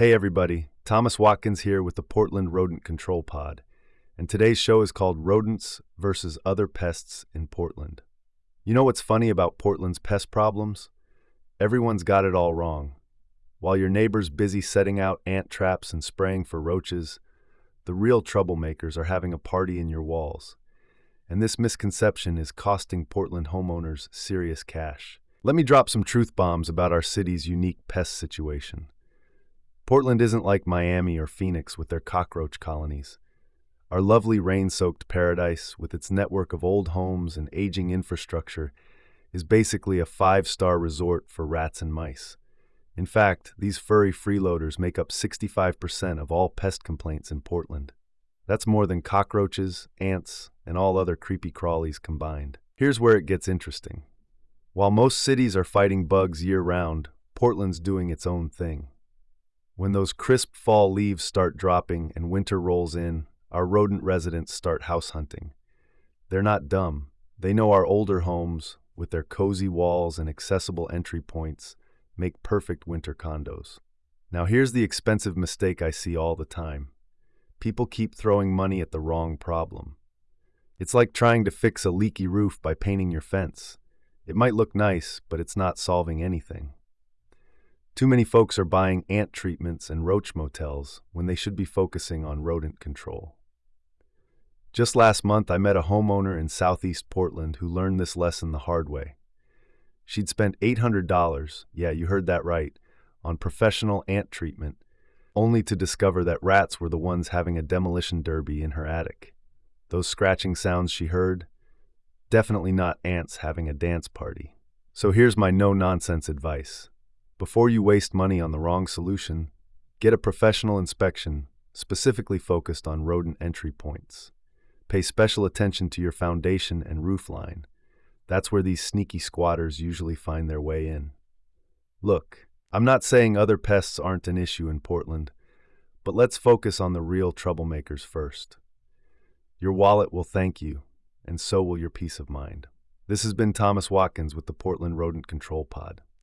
Hey everybody, Thomas Watkins here with the Portland Rodent Control Pod, and today's show is called Rodents versus Other Pests in Portland. You know what's funny about Portland's pest problems? Everyone's got it all wrong. While your neighbor's busy setting out ant traps and spraying for roaches, the real troublemakers are having a party in your walls. And this misconception is costing Portland homeowners serious cash. Let me drop some truth bombs about our city's unique pest situation. Portland isn't like Miami or Phoenix with their cockroach colonies. Our lovely rain-soaked paradise, with its network of old homes and aging infrastructure, is basically a five-star resort for rats and mice. In fact, these furry freeloaders make up 65% of all pest complaints in Portland. That's more than cockroaches, ants, and all other creepy crawlies combined. Here's where it gets interesting. While most cities are fighting bugs year-round, Portland's doing its own thing. When those crisp fall leaves start dropping and winter rolls in, our rodent residents start house hunting. They're not dumb. They know our older homes, with their cozy walls and accessible entry points, make perfect winter condos. Now here's the expensive mistake I see all the time. People keep throwing money at the wrong problem. It's like trying to fix a leaky roof by painting your fence. It might look nice, but it's not solving anything. Too many folks are buying ant treatments and roach motels when they should be focusing on rodent control. Just last month, I met a homeowner in Southeast Portland who learned this lesson the hard way. She'd spent $800, yeah, you heard that right, on professional ant treatment, only to discover that rats were the ones having a demolition derby in her attic. Those scratching sounds she heard? Definitely not ants having a dance party. So here's my no-nonsense advice. Before you waste money on the wrong solution, get a professional inspection specifically focused on rodent entry points. Pay special attention to your foundation and roof line. That's where these sneaky squatters usually find their way in. Look, I'm not saying other pests aren't an issue in Portland, but let's focus on the real troublemakers first. Your wallet will thank you, and so will your peace of mind. This has been Thomas Watkins with the Portland Rodent Control Pod.